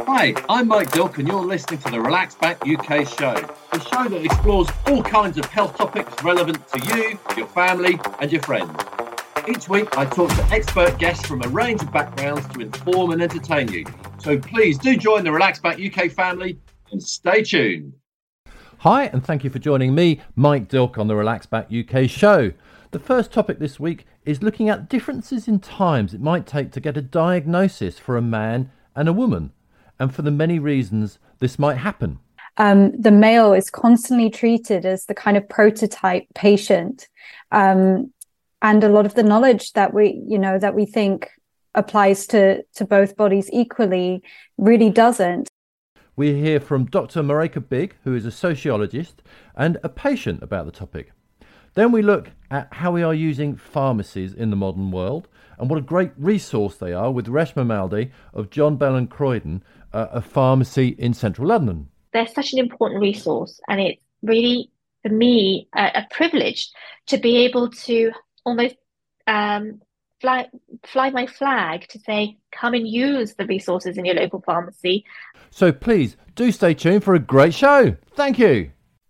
Hi, I'm Mike Dilk and you're listening to the Relax Back UK show, the show that explores all kinds of health topics relevant to you, your family and your friends. Each week I talk to expert guests from a range of backgrounds to inform and entertain you. So please do join the Relax Back UK family and stay tuned. Hi, and thank you for joining me, Mike Dilk, on the Relax Back UK show. The first topic this week is looking at differences in times it might take to get a diagnosis for a man and a woman, and for the many reasons this might happen. The male is constantly treated as the kind of prototype patient, and a lot of the knowledge that we think applies to both bodies equally really doesn't. We hear from Dr. Mareka Big, who is a sociologist and a patient, about the topic. Then we look at how we are using pharmacies in the modern world and what a great resource they are with Reshma Malde of John Bell and Croydon, a pharmacy in central London. They're such an important resource, and it's really, for me, a privilege to be able to almost fly my flag to say, come and use the resources in your local pharmacy. So please do stay tuned for a great show. Thank you.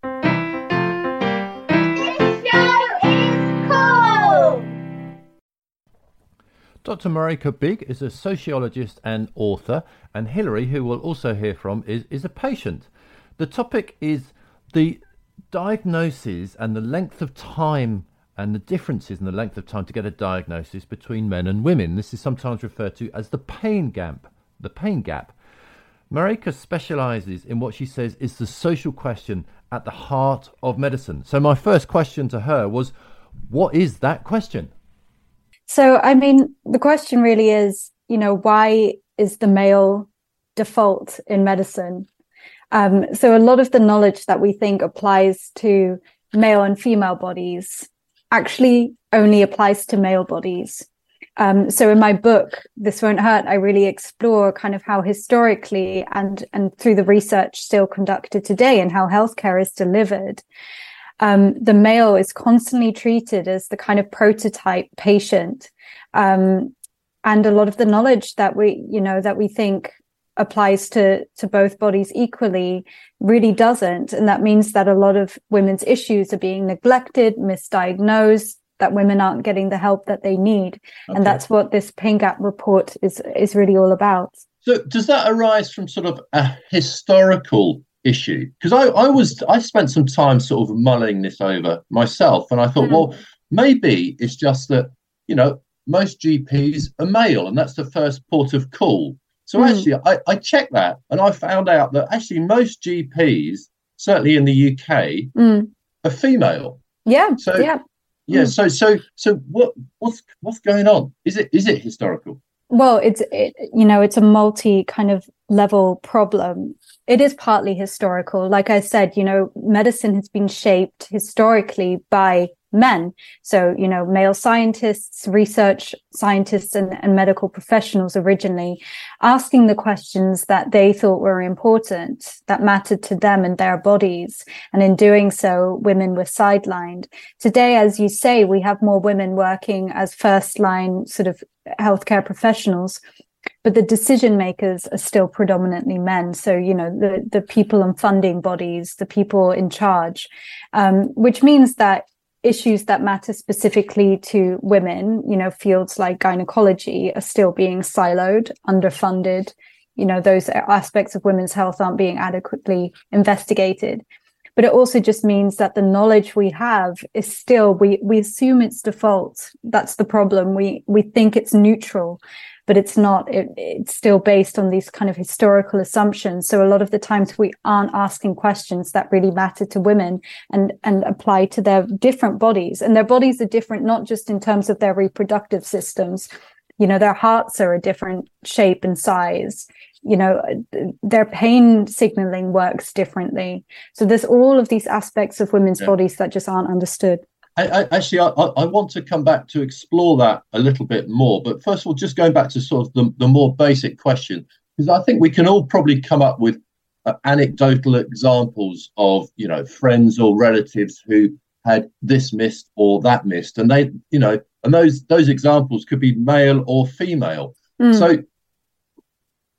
Dr. Mareka Big is a sociologist and author, and Hilary, who we'll also hear from, is a patient. The topic is the diagnosis and the length of time and the differences in the length of time to get a diagnosis between men and women. This is sometimes referred to as the pain gap. The pain gap. Mareka specialises in what she says is the social question at the heart of medicine. So my first question to her was, what is that question? So, I mean, the question really is, why is the male default in medicine? So a lot of the knowledge that we think applies to male and female bodies actually only applies to male bodies. So in my book, This Won't Hurt, I really explore kind of how historically and through the research still conducted today and how healthcare is delivered, the male is constantly treated as the kind of prototype patient. And a lot of the knowledge that we think applies to both bodies equally really doesn't. And that means that a lot of women's issues are being neglected, misdiagnosed, that women aren't getting the help that they need. Okay. And that's what this pain gap report is really all about. So does that arise from sort of a historical issue? Because I spent some time sort of mulling this over myself, and I thought, well, maybe it's just that, most GPs are male, and that's the first port of call. So actually, I checked that, and I found out that actually most GPs, certainly in the UK, are female. Yeah. So, yeah. Yeah. So what's going on? Is it historical? Well, it's a multi kind of level problem. It is partly historical. Like I said, medicine has been shaped historically by men. So, male scientists, research scientists and medical professionals originally asking the questions that they thought were important, that mattered to them and their bodies. And in doing so, women were sidelined. Today, as you say, we have more women working as first line sort of healthcare professionals, but the decision makers are still predominantly men. So, the people in funding bodies, the people in charge, which means that issues that matter specifically to women, fields like gynecology are still being siloed, underfunded. Those aspects of women's health aren't being adequately investigated. But it also just means that the knowledge we have is still, we assume it's default. That's the problem. We think it's neutral, but it's not. It's still based on these kind of historical assumptions. So a lot of the times we aren't asking questions that really matter to women and apply to their different bodies. And their bodies are different, not just in terms of their reproductive systems. Their hearts are a different shape and size. Their pain signaling works differently. So there's all of these aspects of women's bodies that just aren't understood. I want to come back to explore that a little bit more. But first of all, just going back to sort of the more basic question, because I think we can all probably come up with anecdotal examples of, friends or relatives who had this missed or that missed. And they, and those examples could be male or female. So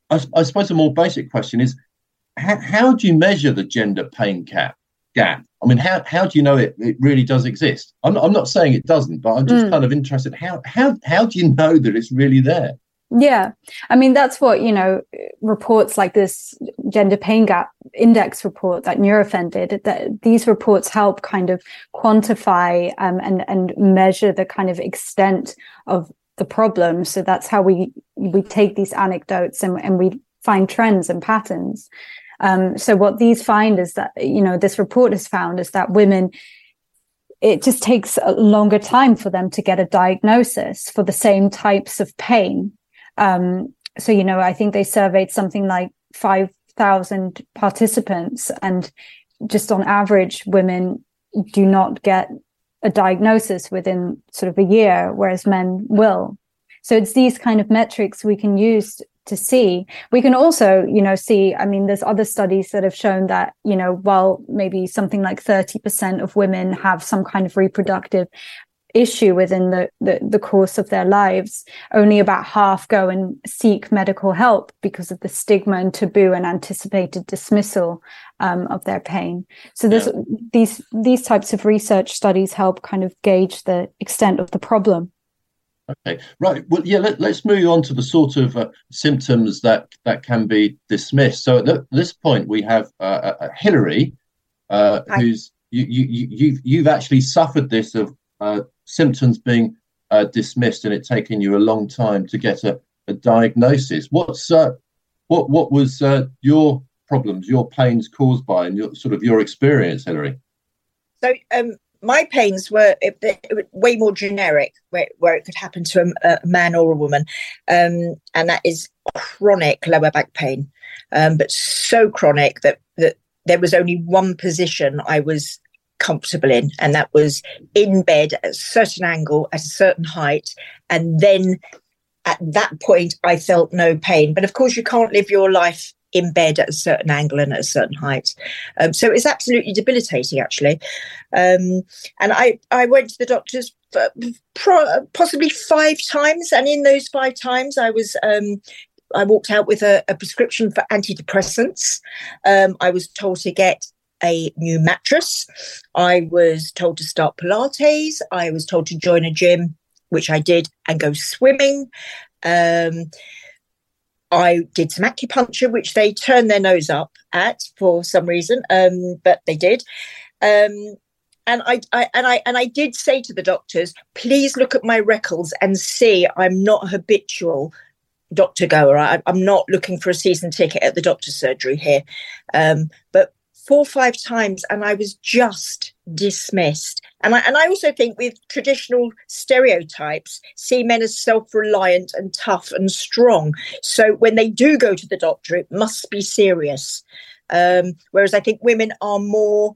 I suppose a more basic question is, how do you measure the gender pain gap? I mean, how do you know it really does exist? I'm not saying it doesn't, but I'm just kind of interested. How do you know that it's really there? Yeah, I mean, that's what, reports like this gender pain gap index report that Nurofen did, that these reports help kind of quantify and measure the kind of extent of the problem. So that's how we take these anecdotes and we find trends and patterns. So what these find is that, this report has found is that women, it just takes a longer time for them to get a diagnosis for the same types of pain. So, I think they surveyed something like 5,000 participants, and just on average, women do not get a diagnosis within sort of a year, whereas men will. So it's these kind of metrics we can use to see. We can also, see, I mean, there's other studies that have shown that, while maybe something like 30% of women have some kind of reproductive issue within the course of their lives, only about half go and seek medical help because of the stigma and taboo and anticipated dismissal of their pain. So there's these types of research studies help kind of gauge the extent of the problem. Okay, right. Well, yeah. Let's move on to the sort of symptoms that can be dismissed. So at this point, we have Hilary, who's you've actually suffered this of symptoms being dismissed, and it taking you a long time to get a diagnosis. What was your problems, your pains caused by, and your experience, Hilary? So my pains were way more generic, where it could happen to a man or a woman, and that is chronic lower back pain, but so chronic that there was only one position I was comfortable in, and that was in bed at a certain angle at a certain height, and then at that point I felt no pain. But of course you can't live your life in bed at a certain angle and at a certain height, so it's absolutely debilitating, actually. And I went to the doctors possibly 5 times, and in those 5 times I walked out with a prescription for antidepressants. I was told to get a new mattress. I was told to start Pilates. I was told to join a gym, which I did, and go swimming. I did some acupuncture, which they turned their nose up at for some reason, but they did. And I did say to the doctors, please look at my records and see I'm not a habitual doctor goer. I'm not looking for a season ticket at the doctor's surgery here. But 4 or 5 times, and I was just dismissed. And I also think with traditional stereotypes, see men as self-reliant and tough and strong. So when they do go to the doctor, it must be serious. Whereas I think women are more,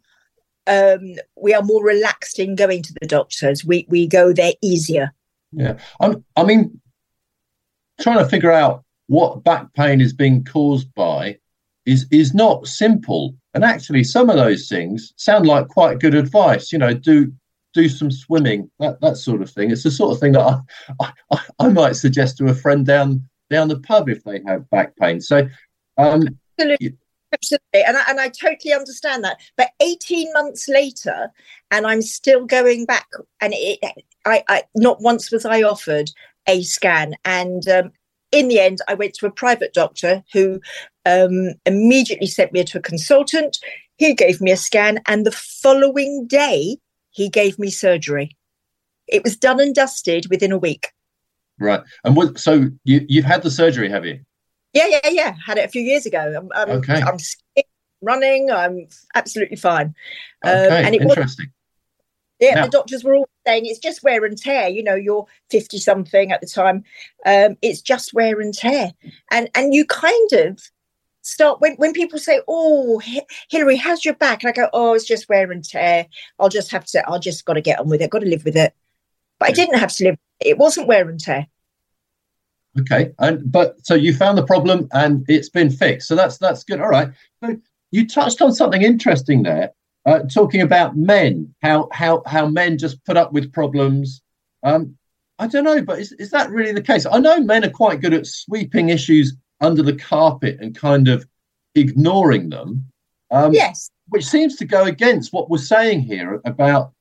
we are more relaxed in going to the doctors. We go there easier. Yeah, I mean, trying to figure out what back pain is being caused by is not simple. And actually, some of those things sound like quite good advice. Do some swimming, that sort of thing. It's the sort of thing that I might suggest to a friend down the pub if they have back pain. So, absolutely, and I totally understand that. But 18 months later, and I'm still going back, and I not once was I offered a scan, and in the end, I went to a private doctor who immediately sent me to a consultant. He gave me a scan, and the following day, he gave me surgery. It was done and dusted within a week. Right. And so you've had the surgery, have you? Yeah. Had it a few years ago. Okay. I'm running. I'm absolutely fine. Okay, and it interesting. The doctors were all saying it's just wear and tear. You're 50-something at the time. It's just wear and tear. And you kind of start, when people say, oh, Hilary, how's your back? And I go, oh, it's just wear and tear. I'll just got to get on with it. Got to live with it. But I didn't have to live. It wasn't wear and tear. Okay. So you found the problem and it's been fixed. So that's good. All right. So you touched on something interesting there. Talking about men, how men just put up with problems. I don't know, but is that really the case? I know men are quite good at sweeping issues under the carpet and kind of ignoring them. Yes. Which seems to go against what we're saying here about,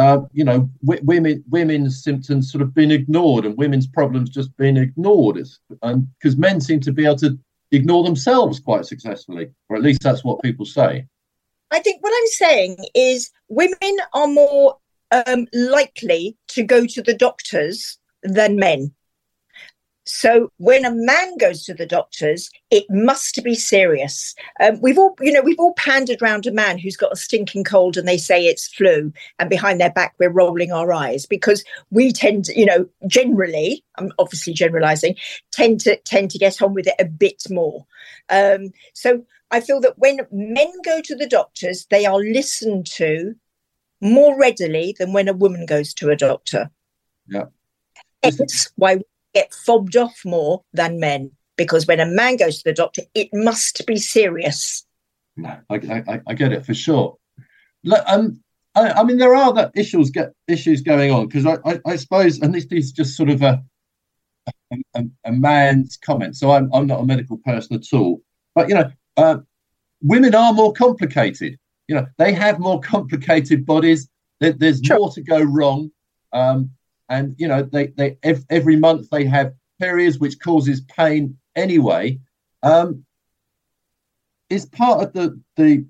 women's symptoms sort of being ignored and women's problems just being ignored. Because men seem to be able to ignore themselves quite successfully, or at least that's what people say. I think what I'm saying is women are more likely to go to the doctors than men. So when a man goes to the doctors, it must be serious. We've all pandered round a man who's got a stinking cold and they say it's flu, and behind their back we're rolling our eyes because we tend to, generally, I'm obviously generalising, tend to get on with it a bit more. So I feel that when men go to the doctors, they are listened to more readily than when a woman goes to a doctor. Yeah, that's why get fobbed off more than men, because when a man goes to the doctor, it must be serious. No, I get it for sure. I mean, there are other issues going on, because I suppose, and this is just sort of a man's comment. So I'm not a medical person at all, but women are more complicated. They have more complicated bodies. There's Sure. more to go wrong. And they every month they have periods which causes pain anyway. It's part of the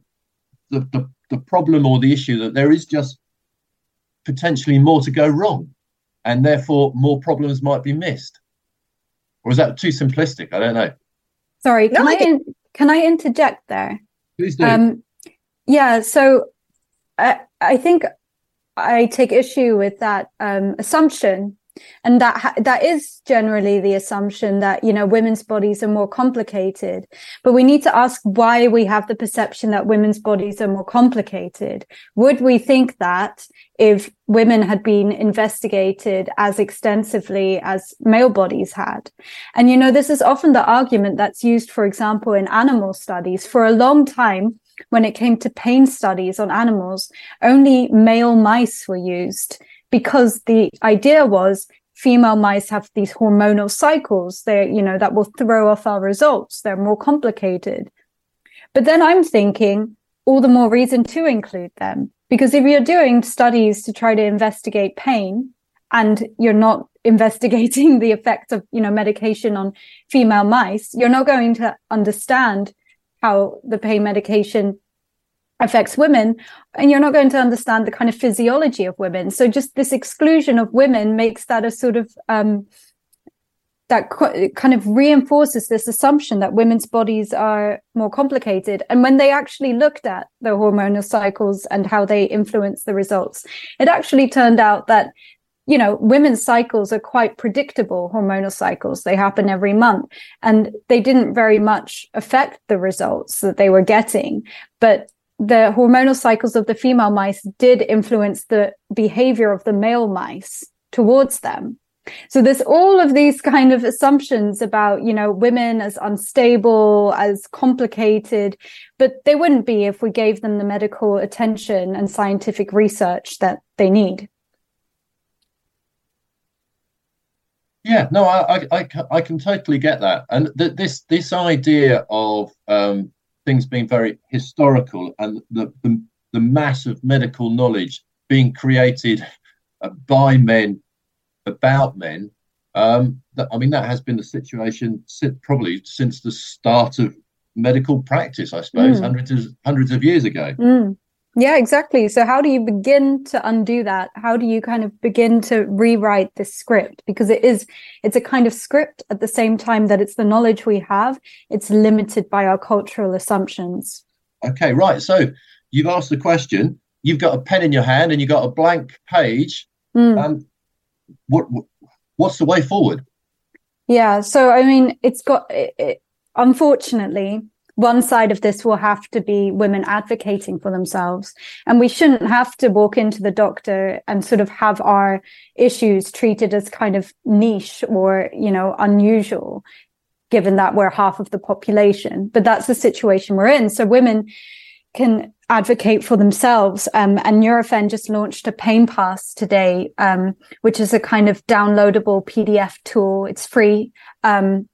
problem or the issue that there is just potentially more to go wrong, and therefore more problems might be missed. Or is that too simplistic? I don't know. Sorry, can I interject there? Please do. Yeah, so I think I take issue with that assumption, and that is generally the assumption that women's bodies are more complicated. But we need to ask why we have the perception that women's bodies are more complicated. Would we think that if women had been investigated as extensively as male bodies had? And this is often the argument that's used, for example, in animal studies. For a long time, when it came to pain studies on animals, only male mice were used, because the idea was female mice have these hormonal cycles that will throw off our results. They're more complicated. But then I'm thinking all the more reason to include them, because if you're doing studies to try to investigate pain and you're not investigating the effect of medication on female mice, you're not going to understand how the pain medication affects women, and you're not going to understand the kind of physiology of women. So just this exclusion of women makes that a sort of that kind of reinforces this assumption that women's bodies are more complicated. And when they actually looked at the hormonal cycles and how they influence the results, it actually turned out that women's cycles are quite predictable hormonal cycles. They happen every month, and they didn't very much affect the results that they were getting. But the hormonal cycles of the female mice did influence the behavior of the male mice towards them. So there's all of these kind of assumptions about, women as unstable, as complicated, but they wouldn't be if we gave them the medical attention and scientific research that they need. Yeah, no, I can totally get that, and this idea of things being very historical and the mass of medical knowledge being created by men about men. That has been the situation probably since the start of medical practice, I suppose, hundreds of years ago. Yeah, exactly. So how do you begin to undo that? How do you kind of begin to rewrite this script? Because it's a kind of script at the same time that it's the knowledge we have. It's limited by our cultural assumptions. Okay, right. So you've asked the question, you've got a pen in your hand and you've got a blank page. What's the way forward? Yeah, so unfortunately, one side of this will have to be women advocating for themselves. And we shouldn't have to walk into the doctor and sort of have our issues treated as kind of niche or, unusual, given that we're half of the population. But that's the situation we're in. So women can advocate for themselves. And Nurofen just launched a Pain Pass today, which is a kind of downloadable PDF tool. It's free.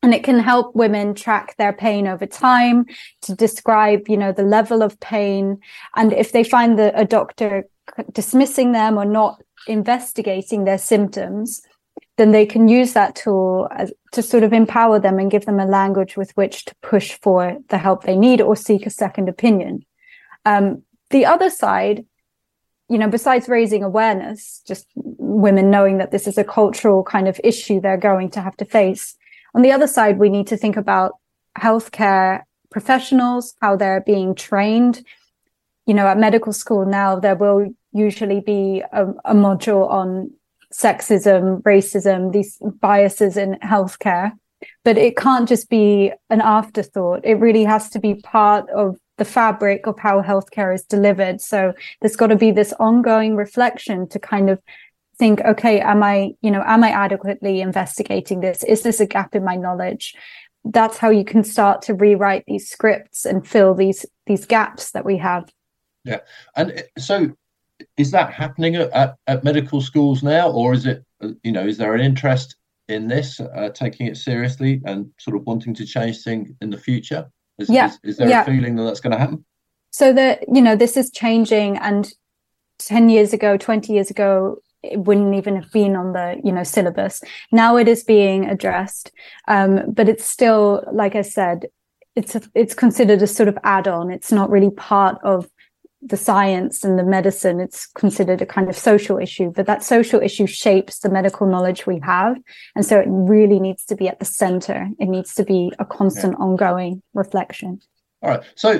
And it can help women track their pain over time, to describe, the level of pain. And if they find a doctor dismissing them or not investigating their symptoms, then they can use that tool to sort of empower them and give them a language with which to push for the help they need or seek a second opinion. The other side, besides raising awareness, just women knowing that this is a cultural kind of issue they're going to have to face. On the other side, we need to think about healthcare professionals, how they're being trained. At medical school now, there will usually be a module on sexism, racism, these biases in healthcare. But it can't just be an afterthought. It really has to be part of the fabric of how healthcare is delivered. So there's got to be this ongoing reflection to kind of think, okay, am I adequately investigating this? Is this a gap in my knowledge? That's how you can start to rewrite these scripts and fill these gaps that we have. Yeah. And so is that happening at medical schools now, or is it, is there an interest in this, taking it seriously and sort of wanting to change things in the future? Is there a feeling that that's going to happen? So this is changing, and 10 years ago, 20 years ago, it wouldn't even have been on the, syllabus. Now it is being addressed. But it's still, like I said, it's considered a sort of add-on. It's not really part of the science and the medicine. It's considered a kind of social issue, but that social issue shapes the medical knowledge we have. And so it really needs to be at the center. It needs to be a constant ongoing reflection. All right. So,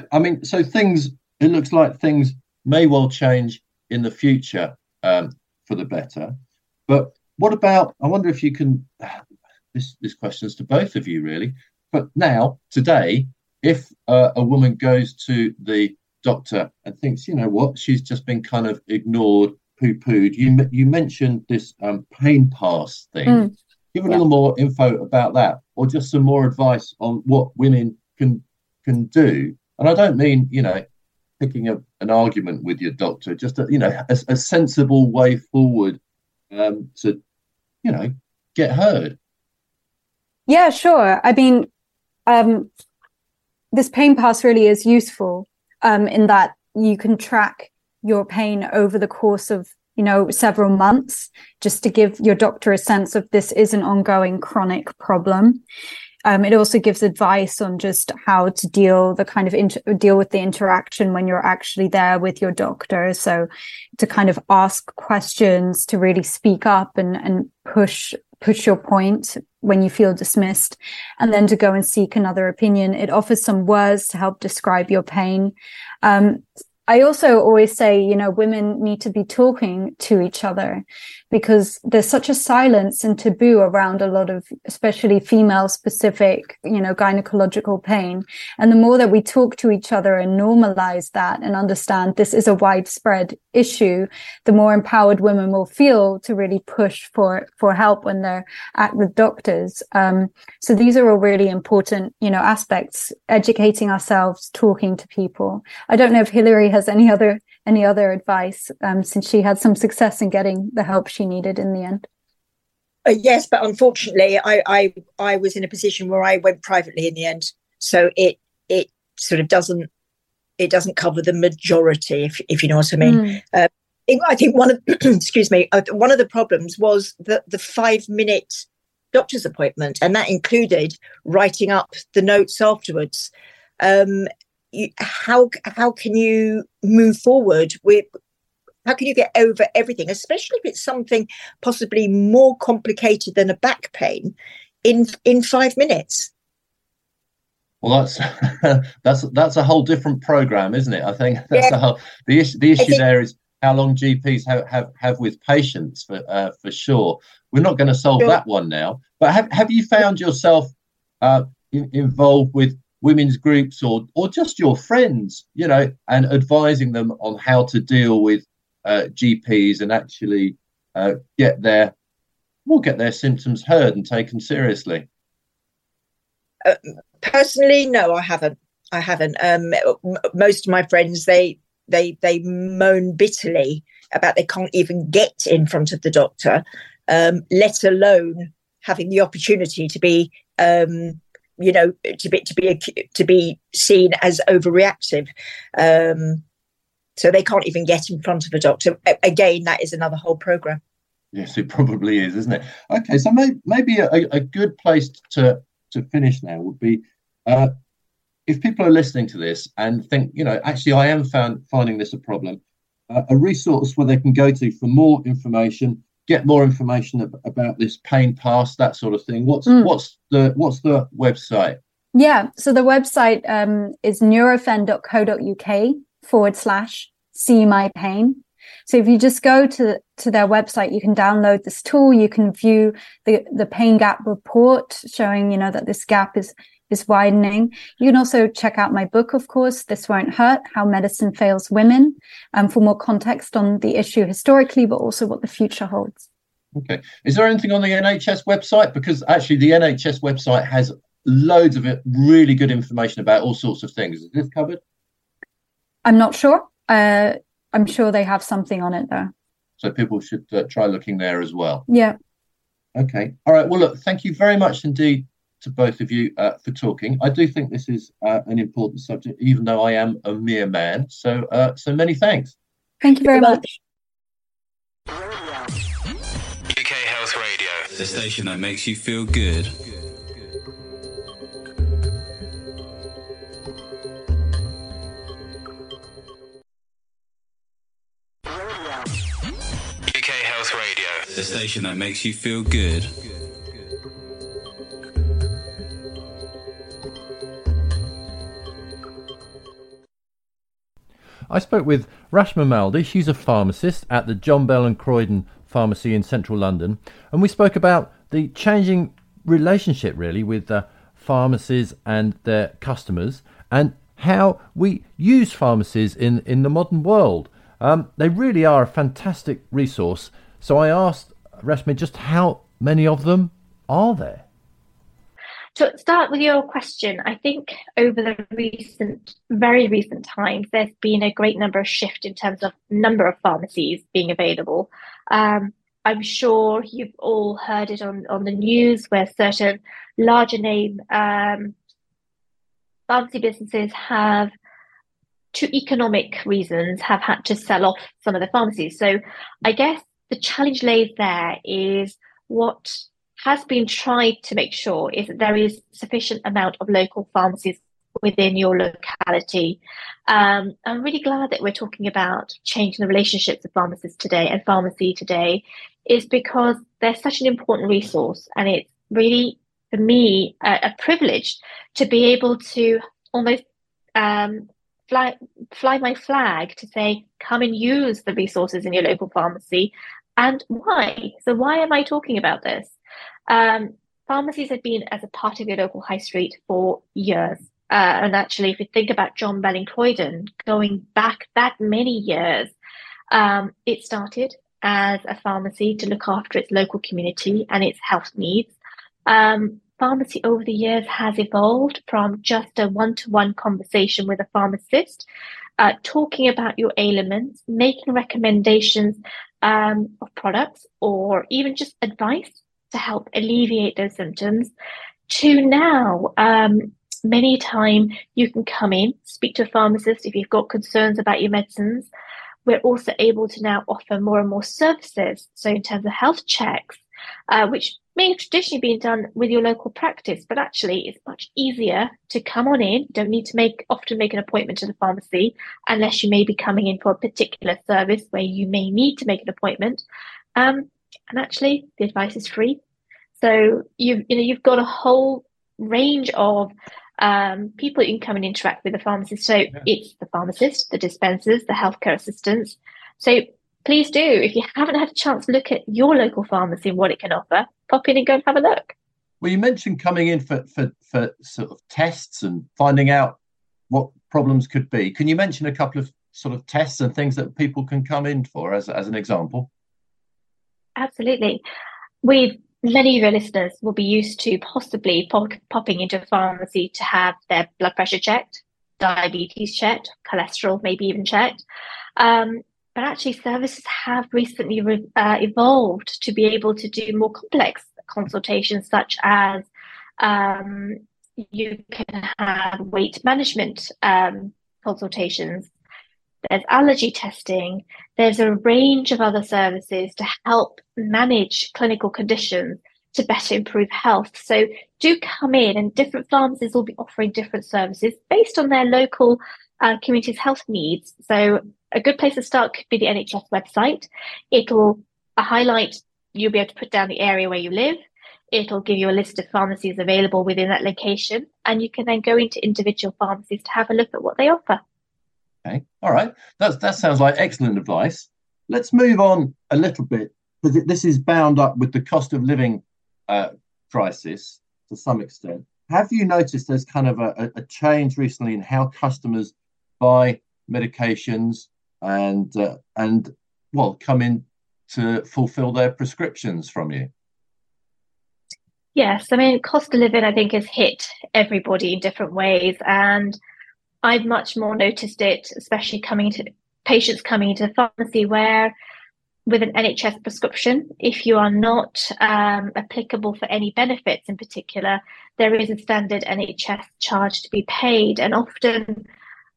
it looks like things may well change in the future for the better. But what about, I wonder if you can, this question's to both of you really, but now, today, if a woman goes to the doctor and thinks, she's just been kind of ignored, poo-pooed. You mentioned this pain pass thing. Give a little more info about that, or just some more advice on what women can do. And I don't mean, picking up an argument with your doctor, just a sensible way forward to, get heard. Yeah, sure. I mean, this pain pass really is useful. In that you can track your pain over the course of, several months, just to give your doctor a sense of this is an ongoing chronic problem. It also gives advice on just how to deal with the interaction when you're actually there with your doctor. So to kind of ask questions, to really speak up and push your point when you feel dismissed, and then to go and seek another opinion. It offers some words to help describe your pain. I also always say, women need to be talking to each other, because there's such a silence and taboo around a lot of, especially female specific, gynecological pain. And the more that we talk to each other and normalize that and understand this is a widespread issue, the more empowered women will feel to really push for help when they're at the doctors. So these are all really important, aspects, educating ourselves, talking to people. I don't know if Hilary has any other advice, since she had some success in getting the help she needed in the end. Yes, but unfortunately, I was in a position where I went privately in the end, so it sort of doesn't cover the majority, if you know what I mean. I think one of one of the problems was the 5-minute doctor's appointment, and that included writing up the notes afterwards. How can you move forward with? How can you get over everything, especially if it's something possibly more complicated than a back pain, in 5 minutes? Well, that's a whole different program, isn't it? I think that's the issue there is how long GPs have with patients for sure. We're not going to solve that one now. But have you found yourself involved with women's groups or just your friends, and advising them on how to deal with GPs and actually get their symptoms heard and taken seriously? Personally, no, I haven't. Most of my friends, they moan bitterly about they can't even get in front of the doctor, let alone having the opportunity to be to be seen as overreactive. So they can't even get in front of a doctor. Again, that is another whole program. Yes, it probably is, isn't it? Okay, so maybe a good place to finish now would be if people are listening to this and think, actually, I am finding this a problem, a resource where they can go to for more information, get more information about this pain pass, that sort of thing. What's the website? Yeah, so the website is nurofen.co.uk/see my pain. So if you just go to their website, you can download this tool. You can view the pain gap report showing, that this gap is widening. You can also check out my book, of course, This Won't Hurt, How Medicine Fails Women, for more context on the issue historically, but also what the future holds. Okay. Is there anything on the NHS website? Because actually the NHS website has loads of really good information about all sorts of things. Is this covered? I'm not sure. I'm sure they have something on it, though. So people should try looking there as well. Yeah. Okay. All right. Well, look, thank you very much indeed to both of you for talking. I do think this is an important subject, even though I am a mere man. So many thanks. Thank you very much. UK Health Radio, the station that makes you feel good. UK Health Radio, the station that makes you feel good. I spoke with Rashma Maldi. She's a pharmacist at the John Bell and Croydon Pharmacy in central London. And we spoke about the changing relationship, really, with pharmacies and their customers and how we use pharmacies in the modern world. They really are a fantastic resource. So I asked Rashma just how many of them are there? To start with your question, I think over the very recent times, there's been a great number of shift in terms of number of pharmacies being available. I'm sure you've all heard it on the news where certain larger name pharmacy businesses have, to economic reasons, have had to sell off some of the pharmacies. So I guess the challenge lays there is what has been tried to make sure is that there is sufficient amount of local pharmacies within your locality. I'm really glad that we're talking about changing the relationships of pharmacists today and pharmacy today, is because they're such an important resource, and it's really, for me, a privilege to be able to almost fly my flag to say, come and use the resources in your local pharmacy. And why? So why am I talking about this? Pharmacies have been as a part of your local high street for years. And actually, if you think about John Bell in Croydon, going back that many years, it started as a pharmacy to look after its local community and its health needs. Pharmacy over the years has evolved from just a one-to-one conversation with a pharmacist, talking about your ailments, making recommendations of products, or even just advice to help alleviate those symptoms, to now many times you can come in, speak to a pharmacist if you've got concerns about your medicines. We're also able to now offer more and more services. So in terms of health checks, which may have traditionally been done with your local practice, but actually it's much easier to come on in. You don't need to often make an appointment to the pharmacy unless you may be coming in for a particular service where you may need to make an appointment. And actually, the advice is free. So you've got a whole range of people you can come and interact with the pharmacist. So it's the pharmacist, the dispensers, the healthcare assistants. So please do, if you haven't had a chance to look at your local pharmacy and what it can offer, pop in and go and have a look. Well, you mentioned coming in for sort of tests and finding out what problems could be. Can you mention a couple of sort of tests and things that people can come in for as an example? Absolutely. Many of your listeners will be used to possibly popping into a pharmacy to have their blood pressure checked, diabetes checked, cholesterol maybe even checked. But actually services have recently evolved to be able to do more complex consultations, such as you can have weight management consultations. There's allergy testing. There's a range of other services to help manage clinical conditions to better improve health. So do come in, and different pharmacies will be offering different services based on their local community's health needs. So a good place to start could be the NHS website. It'll highlight, you'll be able to put down the area where you live. It'll give you a list of pharmacies available within that location, and you can then go into individual pharmacies to have a look at what they offer. Okay, all right. That sounds like excellent advice. Let's move on a little bit, because this is bound up with the cost of living crisis to some extent. Have you noticed there's kind of a change recently in how customers buy medications and come in to fulfill their prescriptions from you? Yes, I mean, cost of living, I think, has hit everybody in different ways. And I've much more noticed it, especially patients coming into the pharmacy where with an NHS prescription, if you are not applicable for any benefits in particular, there is a standard NHS charge to be paid. And often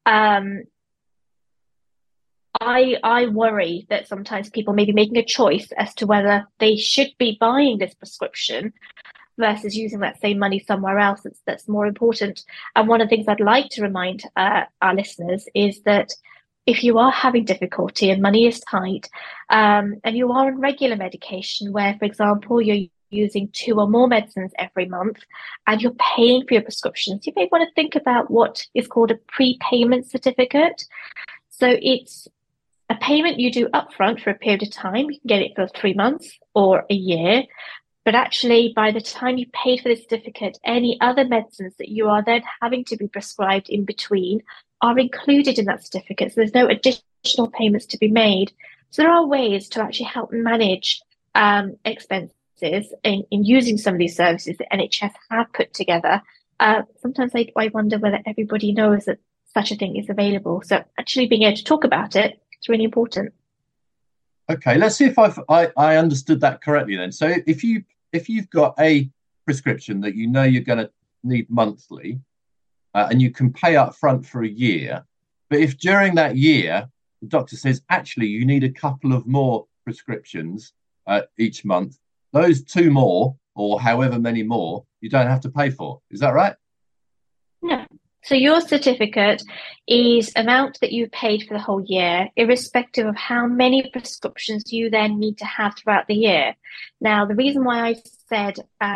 I worry that sometimes people may be making a choice as to whether they should be buying this prescription versus using that same money somewhere else that's more important. And one of the things I'd like to remind our listeners is that if you are having difficulty and money is tight, and you are on regular medication where, for example, you're using 2 or more medicines every month and you're paying for your prescriptions, you may want to think about what is called a prepayment certificate. So it's a payment you do upfront for a period of time. You can get it for 3 months or a year. But actually, by the time you pay for the certificate, any other medicines that you are then having to be prescribed in between are included in that certificate. So there's no additional payments to be made. So there are ways to actually help manage expenses in using some of these services that NHS have put together. Sometimes I wonder whether everybody knows that such a thing is available. So actually being able to talk about it is really important. Okay, let's see if I understood that correctly then. So if you've got a prescription that you know you're going to need monthly, and you can pay up front for a year, but if during that year the doctor says actually you need a couple of more prescriptions each month, those 2 more or however many more you don't have to pay for. Is that right? No. So your certificate is amount that you paid for the whole year, irrespective of how many prescriptions you then need to have throughout the year. Now, the reason why I said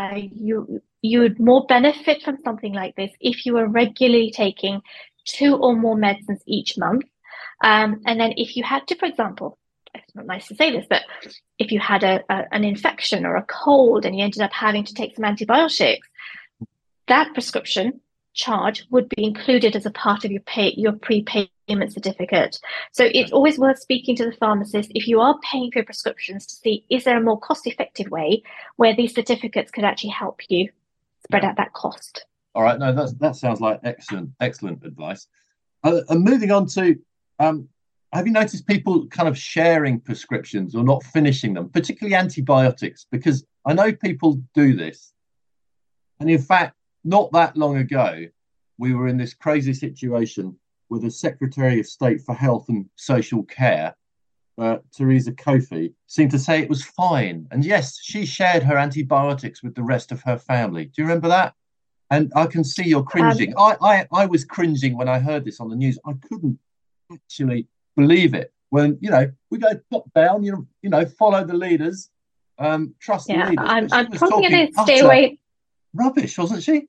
you would more benefit from something like this if you were regularly taking 2 or more medicines each month. And then if you had to, for example, it's not nice to say this, but if you had an infection or a cold and you ended up having to take some antibiotics, that prescription charge would be included as a part of your prepayment certificate. So it's always worth speaking to the pharmacist if you are paying for your prescriptions to see, is there a more cost-effective way where these certificates could actually help you spread out that cost? All right, no, that sounds like excellent advice. And moving on to, have you noticed people kind of sharing prescriptions or not finishing them, particularly antibiotics? Because I know people do this. And in fact, not that long ago, we were in this crazy situation with the Secretary of State for Health and Social Care, Theresa Coffey, seemed to say it was fine. And yes, she shared her antibiotics with the rest of her family. Do you remember that? And I can see you're cringing. I was cringing when I heard this on the news. I couldn't actually believe it. When, we go top down, follow the leaders, trust the leaders. I'm probably going to stay away. Rubbish, wasn't she?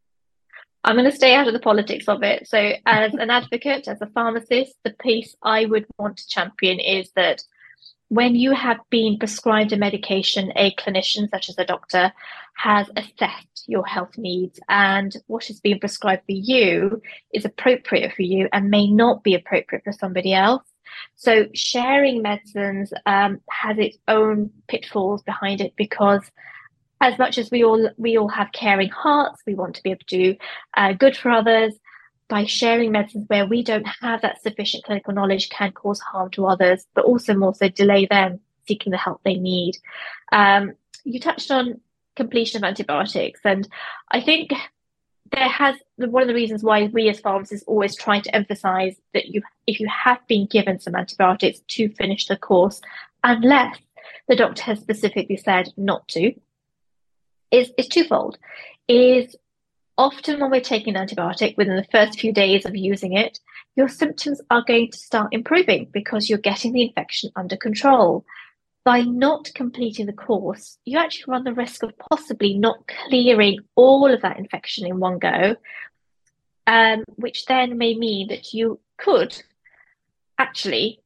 I'm going to stay out of the politics of it. So as an advocate, as a pharmacist, the piece I would want to champion is that when you have been prescribed a medication, a clinician, such as a doctor, has assessed your health needs and what is being prescribed for you is appropriate for you and may not be appropriate for somebody else. So sharing medicines has its own pitfalls behind it, because as much as we all have caring hearts, we want to be able to do good for others. By sharing medicines where we don't have that sufficient clinical knowledge can cause harm to others, but also more so delay them seeking the help they need. You touched on completion of antibiotics, and I think one of the reasons why we as pharmacists always try to emphasize that if you have been given some antibiotics, to finish the course, unless the doctor has specifically said not to, is twofold. Is often when we're taking an antibiotic, within the first few days of using it, your symptoms are going to start improving because you're getting the infection under control. By not completing the course, you actually run the risk of possibly not clearing all of that infection in one go, which then may mean that you could actually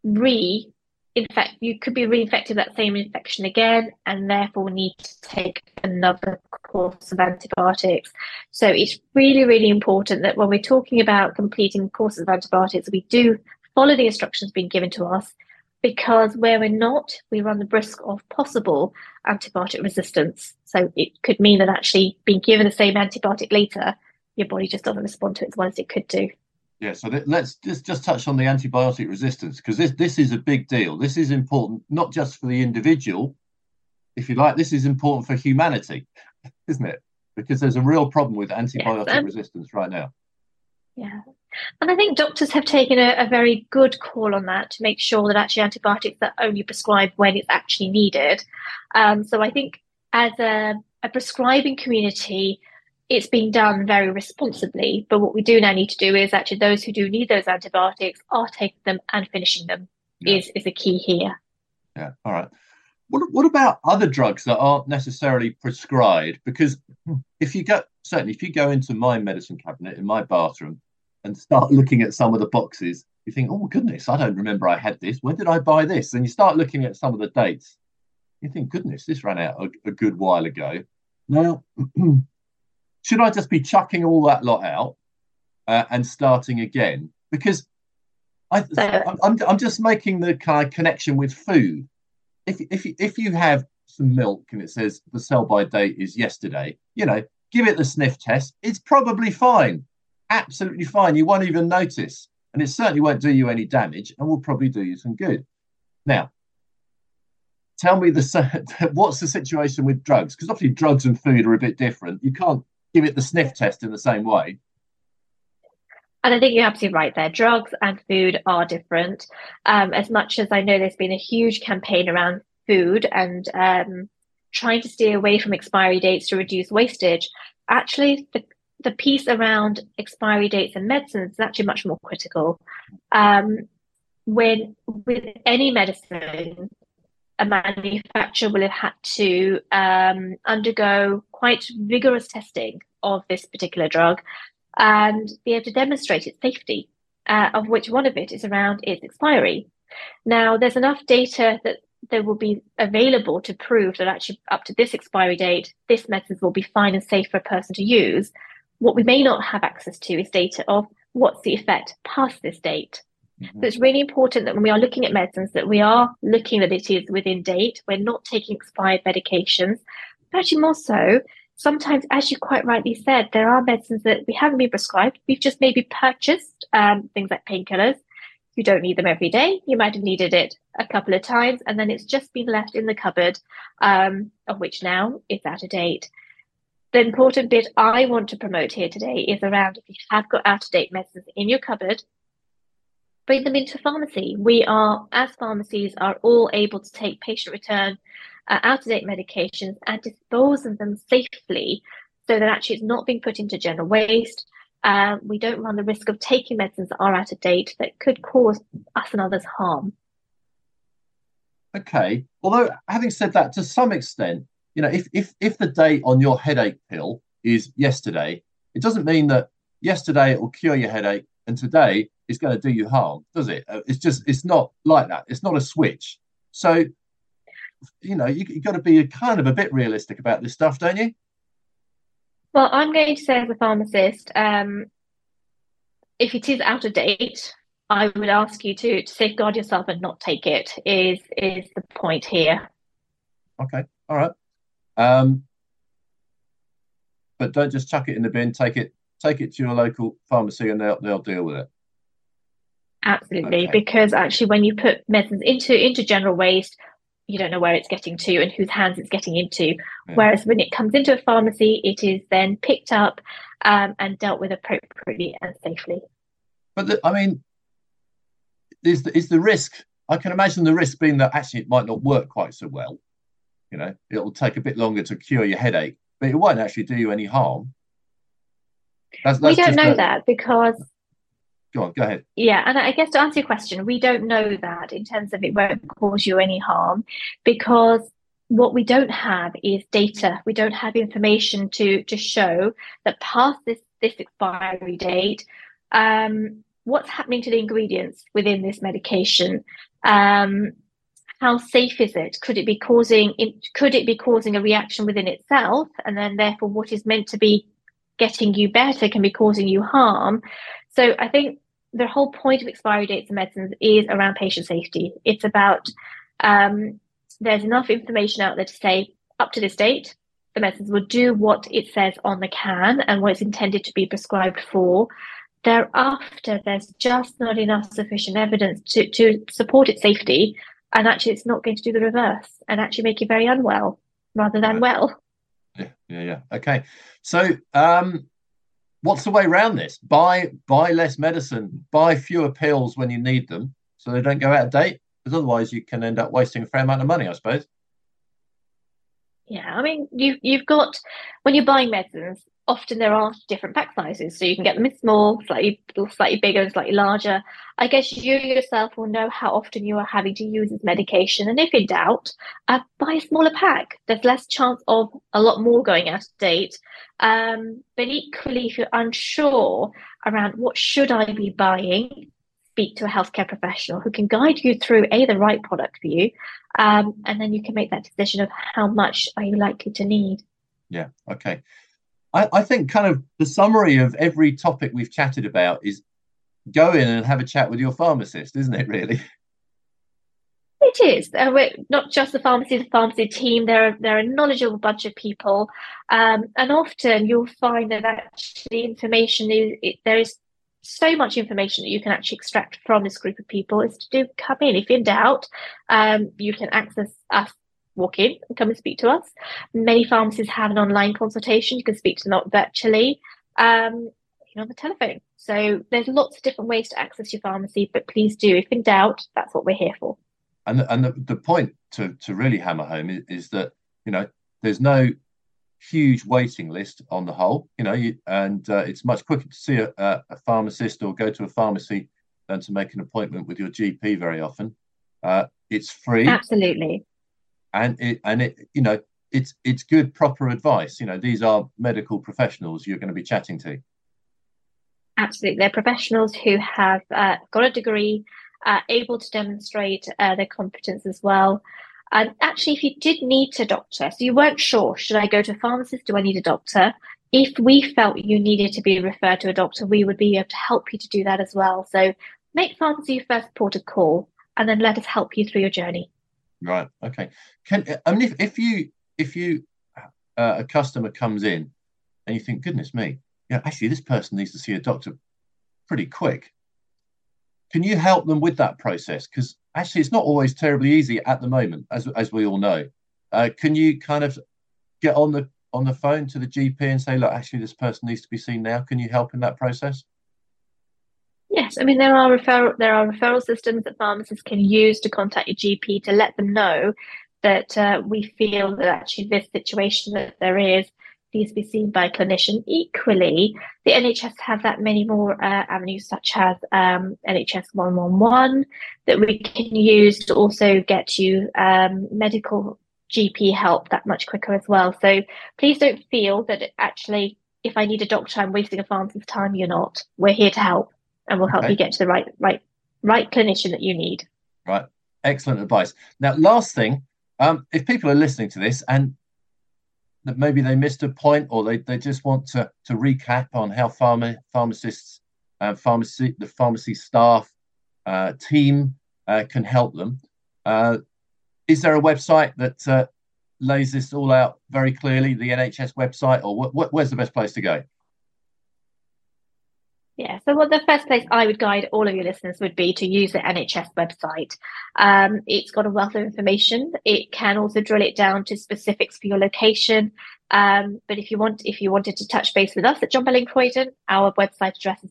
you could be reinfected that same infection again, and therefore need to take another course of antibiotics. So it's really, really important that when we're talking about completing courses of antibiotics, we do follow the instructions being given to us, because where we're not, we run the risk of possible antibiotic resistance. So it could mean that actually being given the same antibiotic later, your body just doesn't respond to it as well as it could do. Yeah, so let's just touch on the antibiotic resistance, because this is a big deal. This is important, not just for the individual, if you like, this is important for humanity, isn't it? Because there's a real problem with antibiotic resistance right now. Yeah. And I think doctors have taken a very good call on that to make sure that actually antibiotics are only prescribed when it's actually needed. So I think as a prescribing community, it's being done very responsibly. But what we do now need to do is actually those who do need those antibiotics are taking them and finishing them is a key here. Yeah. All right. What about other drugs that aren't necessarily prescribed? Because if you go into my medicine cabinet in my bathroom and start looking at some of the boxes, you think, oh goodness, I don't remember I had this. When did I buy this? And you start looking at some of the dates. You think, goodness, this ran out a good while ago. Now, should I just be chucking all that lot out and starting again? Because I'm just making the kind of connection with food. If you have some milk and it says the sell-by date is yesterday, give it the sniff test. It's probably fine, absolutely fine. You won't even notice, and it certainly won't do you any damage, and will probably do you some good. Now, tell me what's the situation with drugs? Because obviously drugs and food are a bit different. You can't give it the sniff test in the same way. And I think you're absolutely right there. Drugs and food are different. As much as I know there's been a huge campaign around food and trying to steer away from expiry dates to reduce wastage, actually the piece around expiry dates and medicines is actually much more critical. When with any medicine, a manufacturer will have had to undergo quite rigorous testing of this particular drug and be able to demonstrate its safety, of which one of it is around its expiry. Now, there's enough data that there will be available to prove that actually up to this expiry date, this medicine will be fine and safe for a person to use. What we may not have access to is data of what's the effect past this date. Mm-hmm. So it's really important that when we are looking at medicines, that we are looking that it is within date. We're not taking expired medications. But actually more so, sometimes, as you quite rightly said, there are medicines that we haven't been prescribed. We've just maybe purchased things like painkillers. You don't need them every day. You might have needed it a couple of times, and then it's just been left in the cupboard, of which now it's out of date. The important bit I want to promote here today is around if you have got out-of-date medicines in your cupboard, bring them into pharmacy. We are, as pharmacies, are all able to take patient return out-of-date medications and dispose of them safely so that actually it's not being put into general waste. We don't run the risk of taking medicines that are out of date that could cause us and others harm. Okay. Although, having said that, to some extent, if the date on your headache pill is yesterday, it doesn't mean that yesterday it will cure your headache and today it's going to do you harm, does it? It's not like that. It's not a switch. So, you've got to be kind of a bit realistic about this stuff, don't you? Well, I'm going to say as a pharmacist, if it is out of date, I would ask you to safeguard yourself and not take it, is the point here. Okay, all right. But don't just chuck it in the bin, take it to your local pharmacy and they'll deal with it. Absolutely, okay. Because actually when you put medicines into general waste, you don't know where it's getting to and whose hands it's getting into. Yeah. Whereas when it comes into a pharmacy, it is then picked up and dealt with appropriately and safely. But is the risk? I can imagine the risk being that actually it might not work quite so well. You know, it'll take a bit longer to cure your headache, but it won't actually do you any harm. We don't know that because... Go ahead. Yeah, and I guess to answer your question, we don't know that in terms of it won't cause you any harm, because what we don't have is data. We don't have information to show that past this expiry date, what's happening to the ingredients within this medication. How safe is it? Could it be causing a reaction within itself, and then therefore what is meant to be getting you better can be causing you harm? So I think the whole point of expiry dates of medicines is around patient safety. It's about there's enough information out there to say up to this date, the medicines will do what it says on the can and what it's intended to be prescribed for. Thereafter, there's just not enough sufficient evidence to support its safety. And actually, it's not going to do the reverse and actually make you very unwell rather than well. Yeah. Okay. So what's the way around this? Buy less medicine, buy fewer pills when you need them so they don't go out of date, because otherwise you can end up wasting a fair amount of money, I suppose. Yeah, I mean, you've got, when you're buying medicines, often there are different pack sizes, so you can get them in small, slightly bigger, and slightly larger. I guess you yourself will know how often you are having to use this medication, and if in doubt, buy a smaller pack. There's less chance of a lot more going out of date. But equally, if you're unsure around what should I be buying, speak to a healthcare professional who can guide you through the right product for you, and then you can make that decision of how much are you likely to need. Yeah. Okay. I think kind of the summary of every topic we've chatted about is go in and have a chat with your pharmacist, isn't it, really? It is. We're not just the pharmacy team. They're a knowledgeable bunch of people. And often you'll find that actually information there is so much information that you can actually extract from this group of people is to come in. If in doubt, you can access us. Walk in and come and speak to us. Many pharmacies have an online consultation. You can speak to them virtually, on the telephone. So there's lots of different ways to access your pharmacy, but please do, if in doubt, that's what we're here for. And the point to really hammer home is that, there's no huge waiting list on the whole, and it's much quicker to see a pharmacist or go to a pharmacy than to make an appointment with your GP very often. It's free. Absolutely. And it's good, proper advice. These are medical professionals you're going to be chatting to. Absolutely. They're professionals who have got a degree, able to demonstrate their competence as well. And actually, if you did need a doctor, so you weren't sure, should I go to a pharmacist? Do I need a doctor? If we felt you needed to be referred to a doctor, we would be able to help you to do that as well. So make pharmacy your first port of call, and then let us help you through your journey. Right. Okay. If you a customer comes in and you think, goodness me, actually this person needs to see a doctor pretty quick. Can you help them with that process? Because actually it's not always terribly easy at the moment, as we all know. Can you kind of get on the phone to the GP and say, look, actually this person needs to be seen now? Can you help in that process? Yes, I mean there are referral systems that pharmacists can use to contact your GP to let them know that we feel that actually this situation that there is needs to be seen by a clinician. Equally, the NHS have that many more avenues, such as NHS 111, that we can use to also get you medical GP help that much quicker as well. So please don't feel that actually, if I need a doctor, I'm wasting a pharmacist's time. You're not. We're here to help. And we'll help you get to the right clinician that you need. Right. Excellent advice. Now, last thing, if people are listening to this and that maybe they missed a point or they just want to recap on how pharmacists, the pharmacy staff team can help them, is there a website that lays this all out very clearly, the NHS website, or where's the best place to go? Yeah, so the first place I would guide all of your listeners would be to use the NHS website. It's got a wealth of information. It can also drill it down to specifics for your location. But if you wanted to touch base with us at John Belling Croydon, our website address is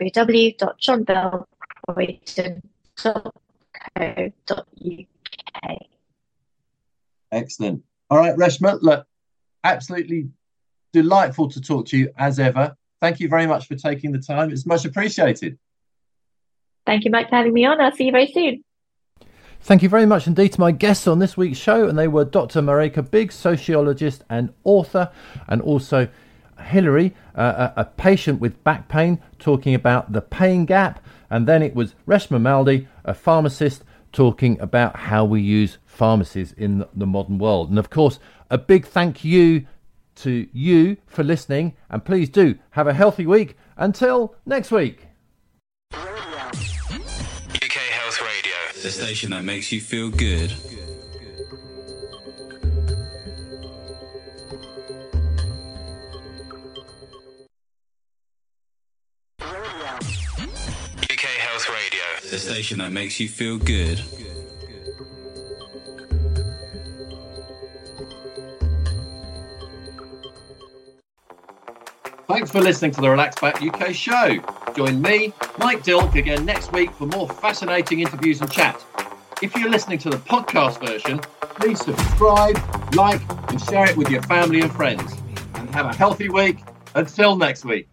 www.johnbellcroydon.co.uk. Excellent. All right, Reshma, look, absolutely delightful to talk to you as ever. Thank you very much for taking the time. It's much appreciated. Thank you, Mike, for having me on. I'll see you very soon. Thank you very much indeed to my guests on this week's show, and they were Dr. Marika Biggs, sociologist and author, and also Hilary, a patient with back pain, talking about the pain gap, and then it was Reshma Maldi, a pharmacist, talking about how we use pharmacies in the modern world. And of course, a big thank you to you for listening, and please do have a healthy week. Until next week. UK Health Radio, the station that makes you feel good. UK Health Radio, the station that makes you feel good. Thanks for listening to the Relax Back UK show. Join me, Mike Dilk, again next week for more fascinating interviews and chat. If you're listening to the podcast version, please subscribe, like, and share it with your family and friends. And have a healthy week. Until next week.